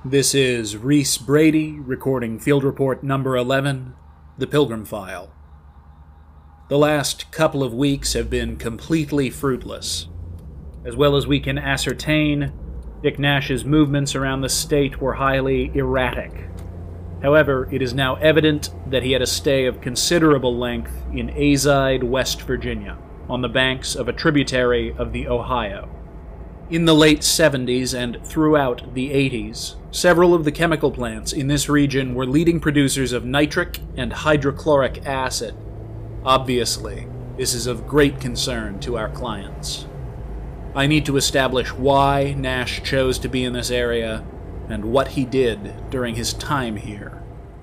This is Reese Brady recording Field Report number 11, The Pilgrim File. The last couple of weeks have been completely fruitless. As well as we can ascertain, Dick Nash's movements around the state were highly erratic. However, it is now evident that he had a stay of considerable length in Azide, West Virginia, on the banks of a tributary of the Ohio. In the late 70s and throughout the 80s, several of the chemical plants in this region were leading producers of nitric and hydrochloric acid. Obviously, this is of great concern to our clients. I need to establish why Nash chose to be in this area and what he did during his time here.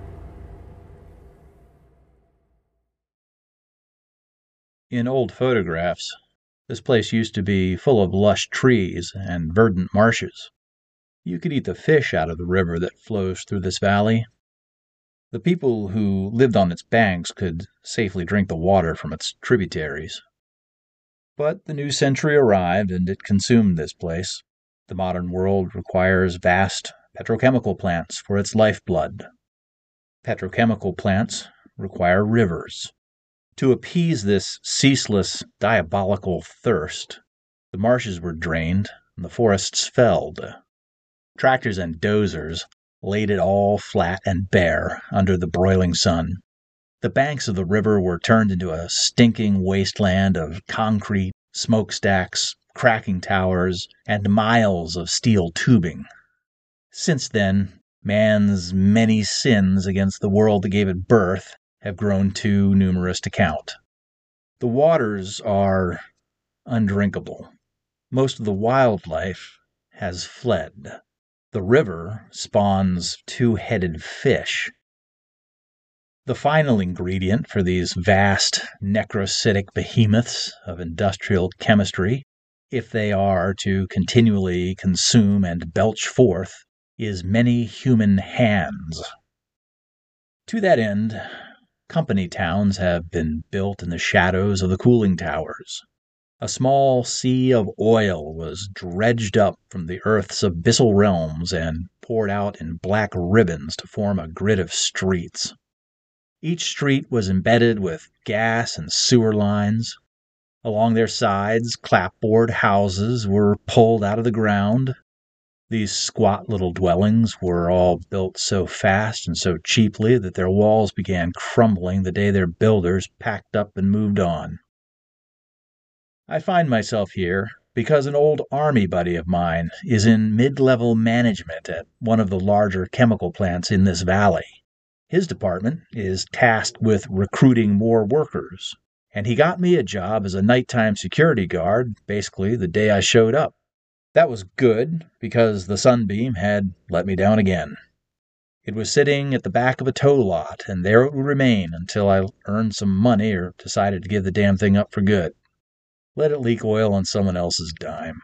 In old photographs, this place used to be full of lush trees and verdant marshes. You could eat the fish out of the river that flows through this valley. The people who lived on its banks could safely drink the water from its tributaries. But the new century arrived and it consumed this place. The modern world requires vast petrochemical plants for its lifeblood. Petrochemical plants require rivers. To appease this ceaseless, diabolical thirst, the marshes were drained and the forests felled. Tractors and dozers laid it all flat and bare under the broiling sun. The banks of the river were turned into a stinking wasteland of concrete, smokestacks, cracking towers, and miles of steel tubing. Since then, man's many sins against the world that gave it birth have grown too numerous to count. The waters are undrinkable. Most of the wildlife has fled. The river spawns two-headed fish. The final ingredient for these vast necrocytic behemoths of industrial chemistry, if they are to continually consume and belch forth, is many human hands. To that end, company towns have been built in the shadows of the cooling towers. A small sea of oil was dredged up from the Earth's abyssal realms and poured out in black ribbons to form a grid of streets. Each street was embedded with gas and sewer lines. Along their sides, clapboard houses were pulled out of the ground. These squat little dwellings were all built so fast and so cheaply that their walls began crumbling the day their builders packed up and moved on. I find myself here because an old army buddy of mine is in mid-level management at one of the larger chemical plants in this valley. His department is tasked with recruiting more workers, and he got me a job as a nighttime security guard basically the day I showed up. That was good, because the sunbeam had let me down again. It was sitting at the back of a tow lot, and there it would remain until I earned some money or decided to give the damn thing up for good. Let it leak oil on someone else's dime.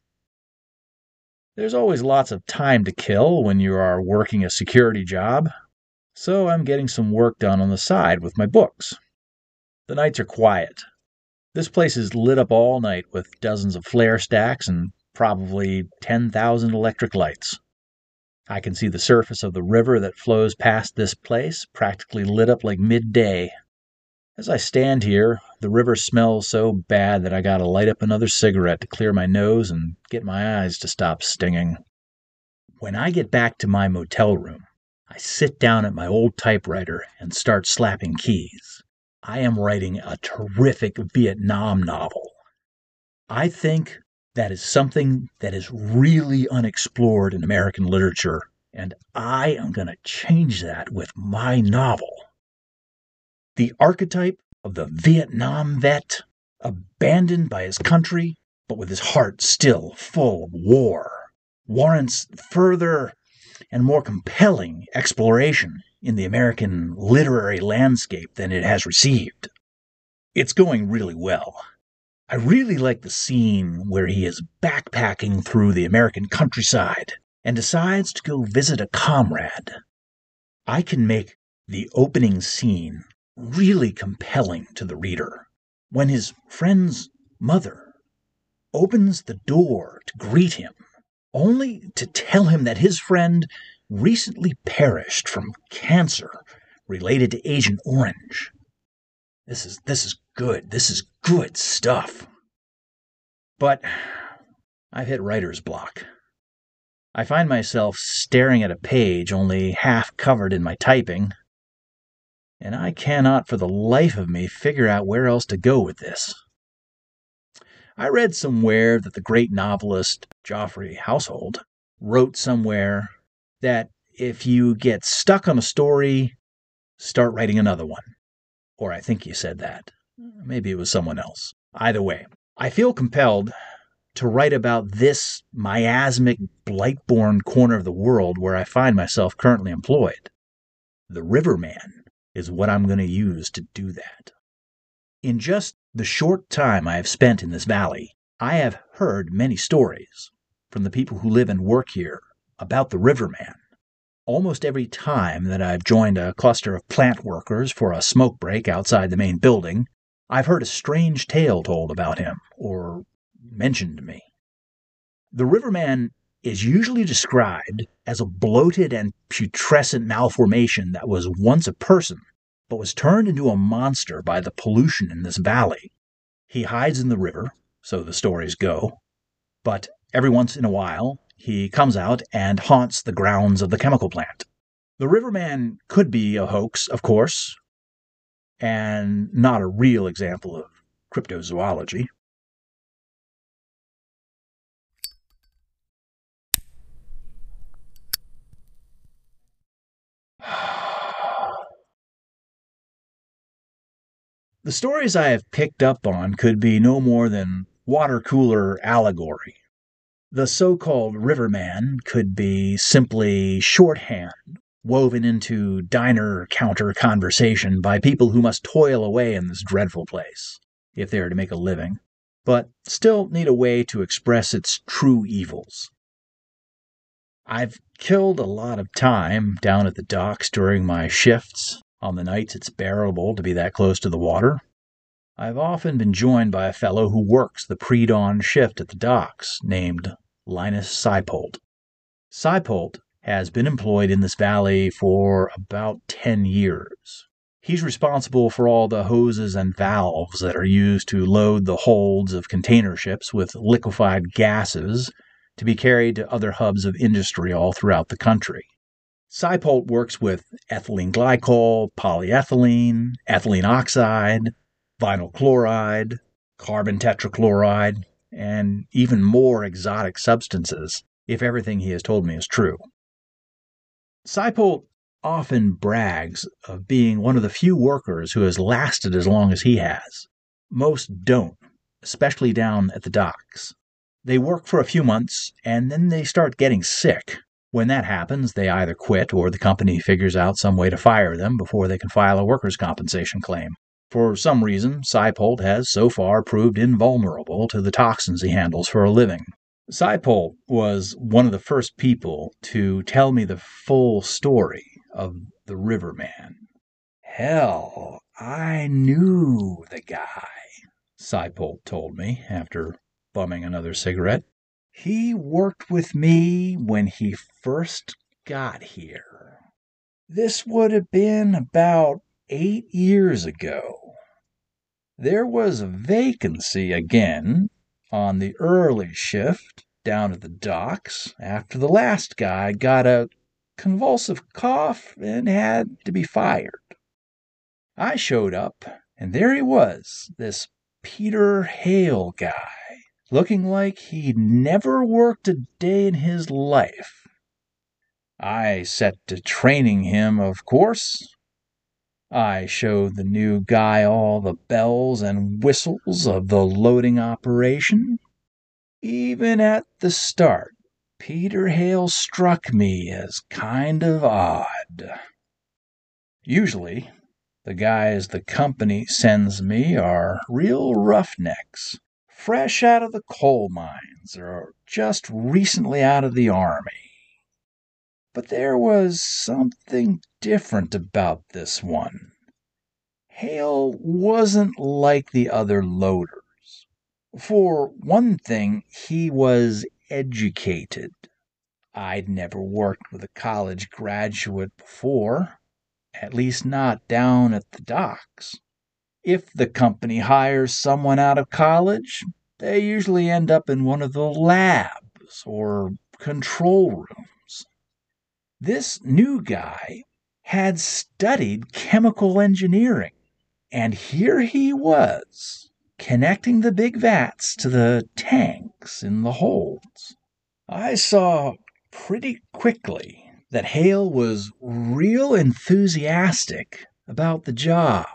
There's always lots of time to kill when you are working a security job, so I'm getting some work done on the side with my books. The nights are quiet. This place is lit up all night with dozens of flare stacks and probably 10,000 electric lights. I can see the surface of the river that flows past this place, practically lit up like midday. As I stand here, the river smells so bad that I gotta light up another cigarette to clear my nose and get my eyes to stop stinging. When I get back to my motel room, I sit down at my old typewriter and start slapping keys. I am writing a terrific Vietnam novel. I think that is something that is really unexplored in American literature, and I am going to change that with my novel. The archetype of the Vietnam vet, abandoned by his country, but with his heart still full of war, warrants further and more compelling exploration in the American literary landscape than it has received. It's going really well. I really like the scene where he is backpacking through the American countryside and decides to go visit a comrade. I can make the opening scene really compelling to the reader. When his friend's mother opens the door to greet him, only to tell him that his friend recently perished from cancer related to Agent Orange. This is good. This is good stuff. But I've hit writer's block. I find myself staring at a page only half covered in my typing, and I cannot for the life of me figure out where else to go with this. I read somewhere that the great novelist Geoffrey Household wrote somewhere that if you get stuck on a story, start writing another one. Or I think he said that. Maybe it was someone else. Either way, I feel compelled to write about this miasmic, blight-born corner of the world where I find myself currently employed. The Riverman is what I'm going to use to do that. In just the short time I have spent in this valley, I have heard many stories from the people who live and work here about the Riverman. Almost every time that I've joined a cluster of plant workers for a smoke break outside the main building, I've heard a strange tale told about him, or mentioned to me. The Riverman is usually described as a bloated and putrescent malformation that was once a person, but was turned into a monster by the pollution in this valley. He hides in the river, so the stories go, but every once in a while, he comes out and haunts the grounds of the chemical plant. The Riverman could be a hoax, of course, and not a real example of cryptozoology. The stories I have picked up on could be no more than water cooler allegory. The so-called Riverman could be simply shorthand, woven into diner-counter conversation by people who must toil away in this dreadful place, if they are to make a living, but still need a way to express its true evils. I've killed a lot of time down at the docks during my shifts, on the nights it's bearable to be that close to the water. I've often been joined by a fellow who works the pre-dawn shift at the docks, named Linus Seipold. Seipold has been employed in this valley for about 10 years. He's responsible for all the hoses and valves that are used to load the holds of container ships with liquefied gases to be carried to other hubs of industry all throughout the country. Seipold works with ethylene glycol, polyethylene, ethylene oxide, vinyl chloride, carbon tetrachloride, and even more exotic substances, if everything he has told me is true. Seipold often brags of being one of the few workers who has lasted as long as he has. Most don't, especially down at the docks. They work for a few months, and then they start getting sick. When that happens, they either quit or the company figures out some way to fire them before they can file a workers' compensation claim. For some reason, Seipold has so far proved invulnerable to the toxins he handles for a living. Seipold was one of the first people to tell me the full story of the Riverman. Hell, I knew the guy, Seipold told me after bumming another cigarette. He worked with me when he first got here. This would have been about 8 years ago. There was a vacancy again on the early shift down at the docks after the last guy got a convulsive cough and had to be fired. I showed up, and there he was, this Peter Hale guy, looking like he'd never worked a day in his life. I set to training him, of course. I showed the new guy all the bells and whistles of the loading operation. Even at the start, Peter Hale struck me as kind of odd. Usually, the guys the company sends me are real roughnecks, fresh out of the coal mines or just recently out of the army. But there was something different about this one. Hale wasn't like the other loaders. For one thing, he was educated. I'd never worked with a college graduate before, at least not down at the docks. If the company hires someone out of college, they usually end up in one of the labs or control rooms. This new guy had studied chemical engineering, and here he was, connecting the big vats to the tanks in the holds. I saw pretty quickly that Hale was real enthusiastic about the job.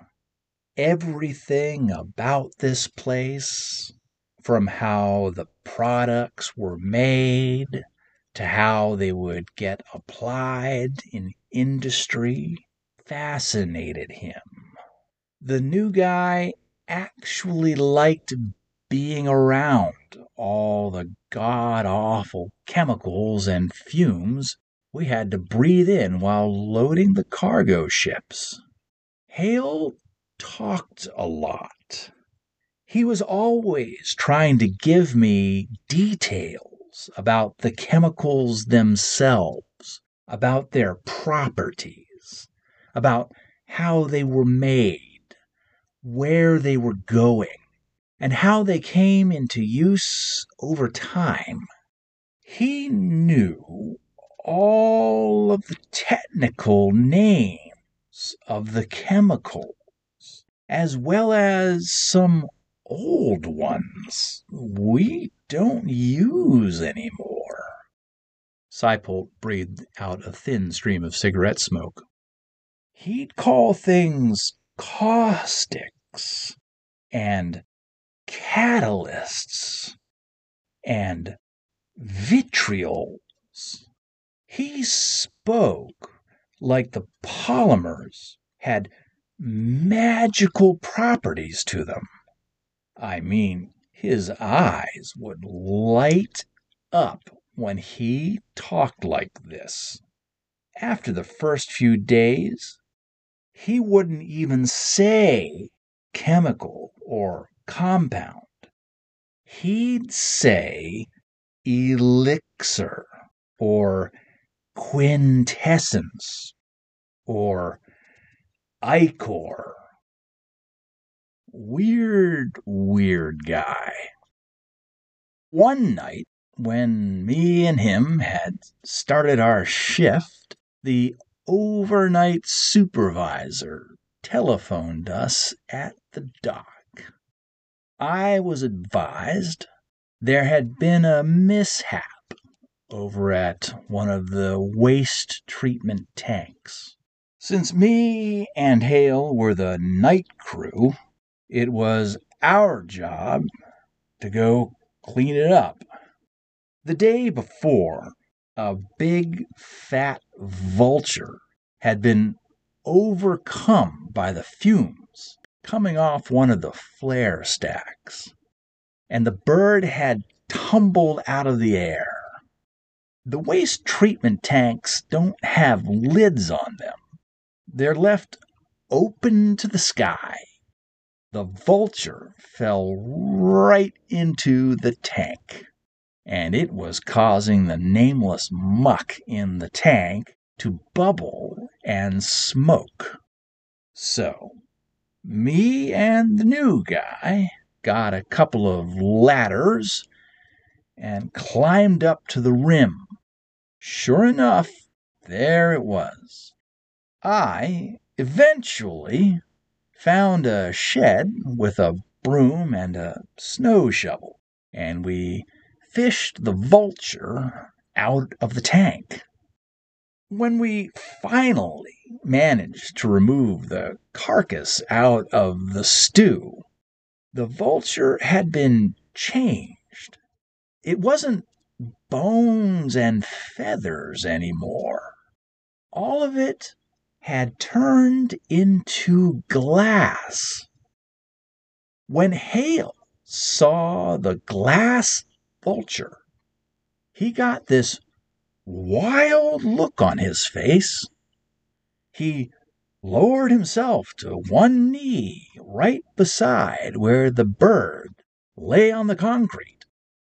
Everything about this place, from how the products were made to how they would get applied in industry, fascinated him. The new guy actually liked being around all the god-awful chemicals and fumes we had to breathe in while loading the cargo ships. Hale talked a lot. He was always trying to give me details about the chemicals themselves, about their properties, about how they were made, where they were going, and how they came into use over time. He knew all of the technical names of the chemicals, as well as some old ones we don't use anymore. Seipold breathed out a thin stream of cigarette smoke. He'd call things caustics and catalysts and vitriols. He spoke like the polymers had magical properties to them. I mean, his eyes would light up when he talked like this. After the first few days, he wouldn't even say chemical or compound. He'd say elixir or quintessence or ichor. Weird guy. One night, when me and him had started our shift, the overnight supervisor telephoned us at the dock. I was advised there had been a mishap over at one of the waste treatment tanks. Since me and Hale were the night crew, it was our job to go clean it up. The day before, a big fat vulture had been overcome by the fumes coming off one of the flare stacks, and the bird had tumbled out of the air. The waste treatment tanks don't have lids on them. They're left open to the sky. The vulture fell right into the tank, and it was causing the nameless muck in the tank to bubble and smoke. So, me and the new guy got a couple of ladders and climbed up to the rim. Sure enough, there it was. I eventually found a shed with a broom and a snow shovel, and we fished the vulture out of the tank. When we finally managed to remove the carcass out of the stew, the vulture had been changed. It wasn't bones and feathers anymore. All of it had turned into glass. When Hale saw the glass vulture, he got this wild look on his face. He lowered himself to one knee right beside where the bird lay on the concrete.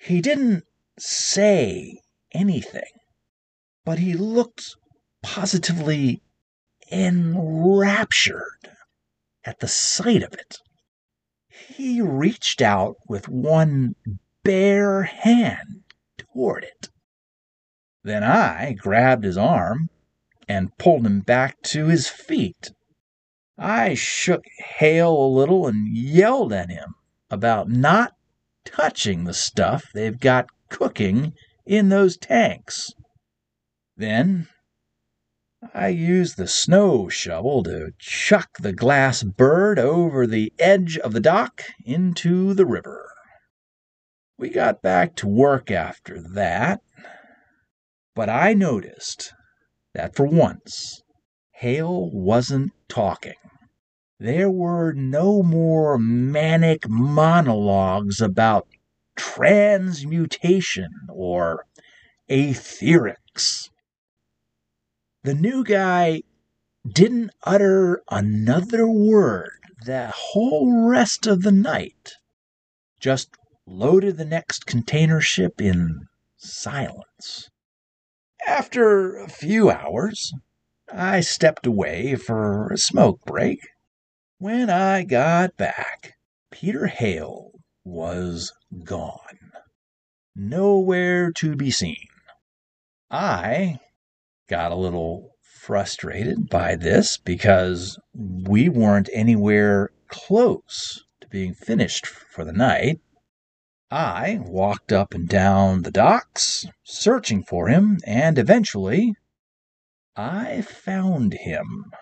He didn't say anything, but he looked positively enraptured at the sight of it. He reached out with one bare hand toward it. Then I grabbed his arm and pulled him back to his feet. I shook Hale a little and yelled at him about not touching the stuff they've got cooking in those tanks. Then I used the snow shovel to chuck the glass bird over the edge of the dock into the river. We got back to work after that, but I noticed that for once, Hale wasn't talking. There were no more manic monologues about transmutation or etherics. The new guy didn't utter another word the whole rest of the night, just loaded the next container ship in silence. After a few hours, I stepped away for a smoke break. When I got back, Peter Hale was gone. Nowhere to be seen. I got a little frustrated by this because we weren't anywhere close to being finished for the night. I walked up and down the docks, searching for him, and eventually I found him.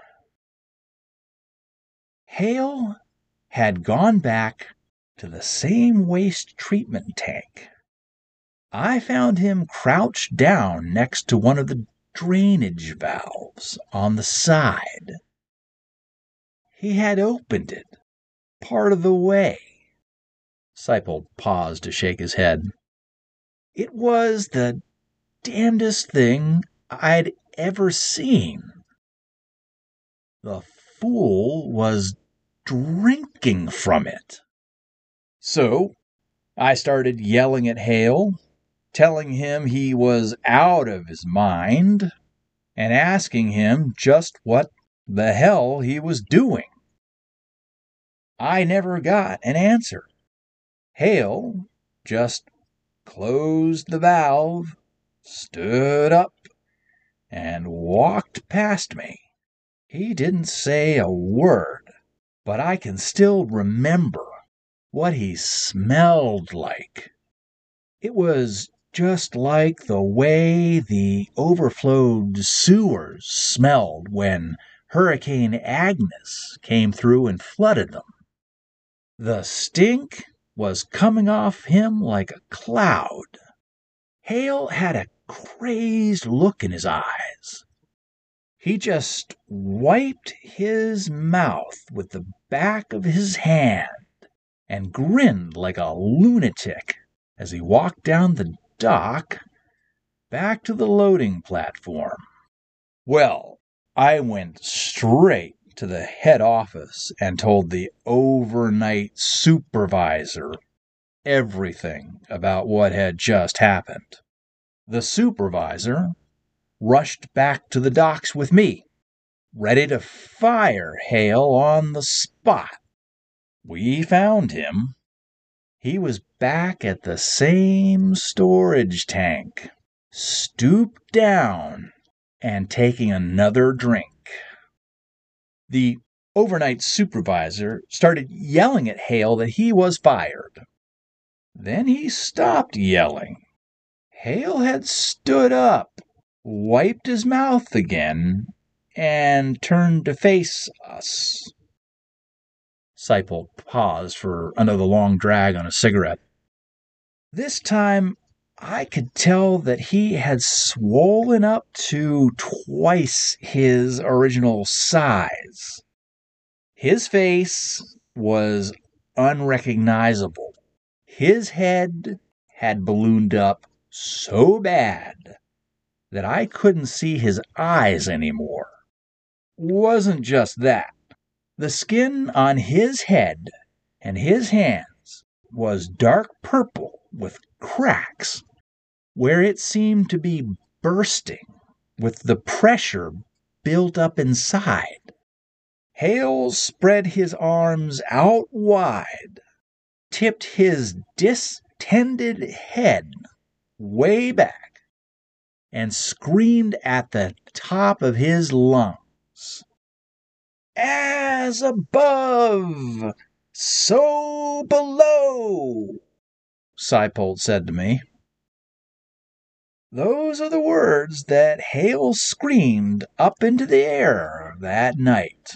Hale had gone back to the same waste treatment tank. I found him crouched down next to one of the drainage valves on the side. He had opened it part of the way. Seipold paused to shake his head. It was the damnedest thing I'd ever seen. The fool was drinking from it. So I started yelling at Hale, telling him he was out of his mind, and asking him just what the hell he was doing. I never got an answer. Hale just closed the valve, stood up, and walked past me. He didn't say a word, but I can still remember what he smelled like. It was just like the way the overflowed sewers smelled when Hurricane Agnes came through and flooded them. The stink was coming off him like a cloud. Hale had a crazed look in his eyes. He just wiped his mouth with the back of his hand and grinned like a lunatic as he walked down the dock back to the loading platform. Well, I went straight to the head office and told the overnight supervisor everything about what had just happened. The supervisor rushed back to the docks with me, ready to fire Hale on the spot. We found him. He was back at the same storage tank, stooped down and taking another drink. The overnight supervisor started yelling at Hale that he was fired. Then he stopped yelling. Hale had stood up, wiped his mouth again, and turned to face us. Seipold paused for another long drag on a cigarette. This time, I could tell that he had swollen up to twice his original size. His face was unrecognizable. His head had ballooned up so bad that I couldn't see his eyes anymore. Wasn't just that. The skin on his head and his hands was dark purple with cracks where it seemed to be bursting with the pressure built up inside. Hale spread his arms out wide, tipped his distended head way back, and screamed at the top of his lungs. "As above, so below," Seipold said to me. Those are the words that Hale screamed up into the air that night.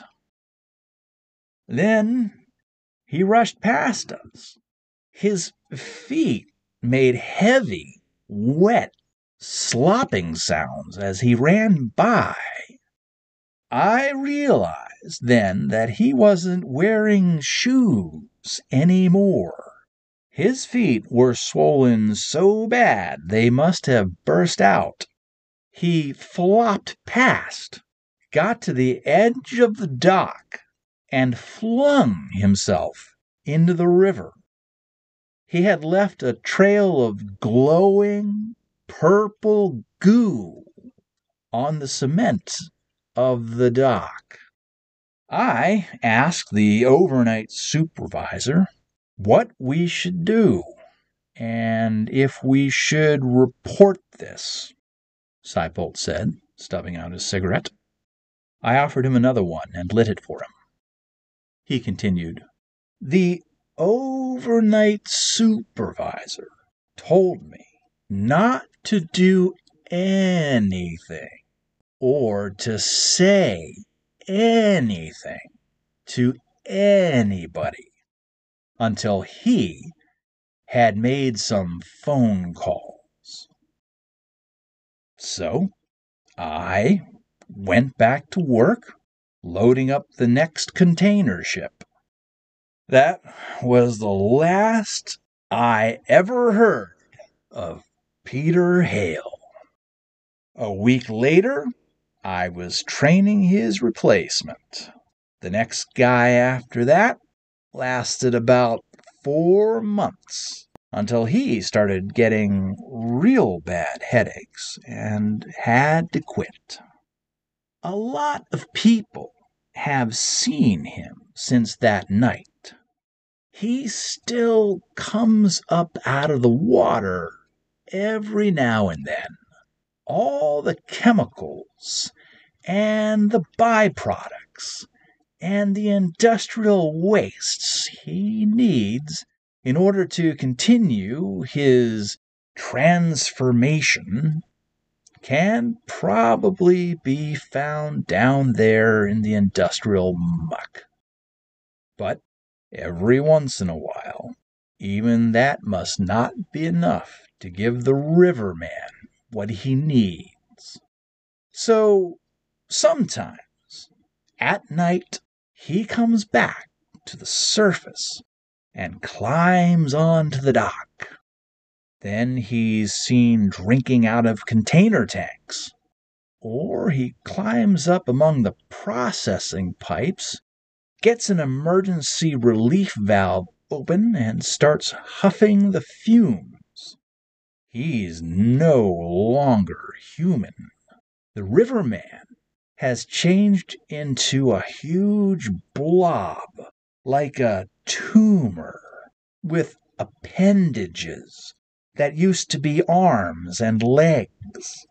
Then he rushed past us. His feet made heavy, wet, slopping sounds as he ran by. I realized then that he wasn't wearing shoes anymore. His feet were swollen so bad they must have burst out. He flopped past, got to the edge of the dock, and flung himself into the river. He had left a trail of glowing purple goo on the cement of the dock. I asked the overnight supervisor what we should do, and if we should report this. Seipold said, stubbing out his cigarette. I offered him another one and lit it for him. He continued, "The overnight supervisor told me not to do anything or to say anything to anybody until he had made some phone calls. So I went back to work, loading up the next container ship. That was the last I ever heard of Peter Hale. A week later, I was training his replacement. The next guy after that lasted about 4 months until he started getting real bad headaches and had to quit. A lot of people have seen him since that night. He still comes up out of the water every now and then. All the chemicals and the byproducts and the industrial wastes he needs in order to continue his transformation can probably be found down there in the industrial muck. But every once in a while, even that must not be enough to give the riverman what he needs. So sometimes, at night, he comes back to the surface and climbs onto the dock. Then he's seen drinking out of container tanks, or he climbs up among the processing pipes, gets an emergency relief valve open, and starts huffing the fumes. He's no longer human. The riverman has changed into a huge blob, like a tumor, with appendages that used to be arms and legs.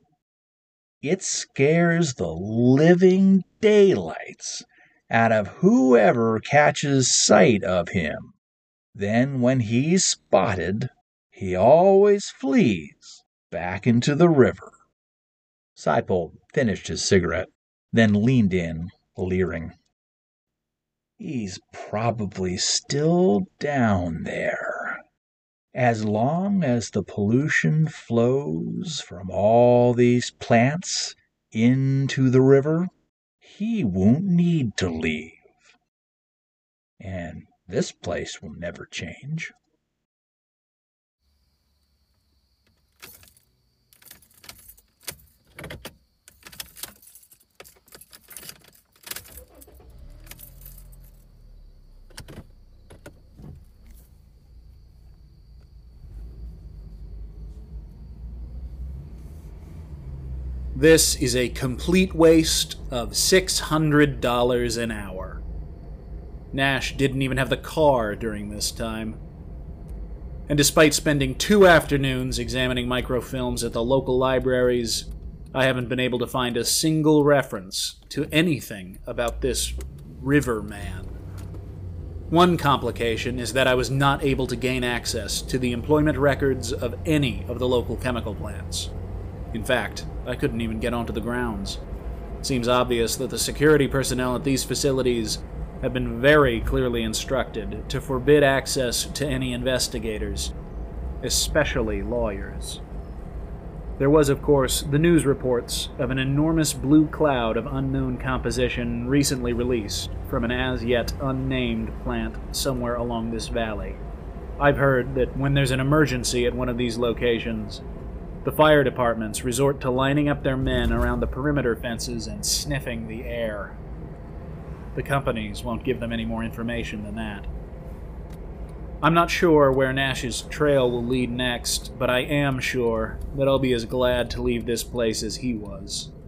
It scares the living daylights out of whoever catches sight of him. Then when he's spotted, he always flees back into the river. Seipold finished his cigarette, then leaned in, leering. He's probably still down there. As long as the pollution flows from all these plants into the river, he won't need to leave. And this place will never change. This is a complete waste of $600 an hour. Nash didn't even have the car during this time. And despite spending 2 afternoons examining microfilms at the local libraries, I haven't been able to find a single reference to anything about this Riverman. One complication is that I was not able to gain access to the employment records of any of the local chemical plants. In fact, I couldn't even get onto the grounds. It seems obvious that the security personnel at these facilities have been very clearly instructed to forbid access to any investigators, especially lawyers. There was, of course, the news reports of an enormous blue cloud of unknown composition recently released from an as-yet unnamed plant somewhere along this valley. I've heard that when there's an emergency at one of these locations, the fire departments resort to lining up their men around the perimeter fences and sniffing the air. The companies won't give them any more information than that. I'm not sure where Nash's trail will lead next, but I am sure that I'll be as glad to leave this place as he was.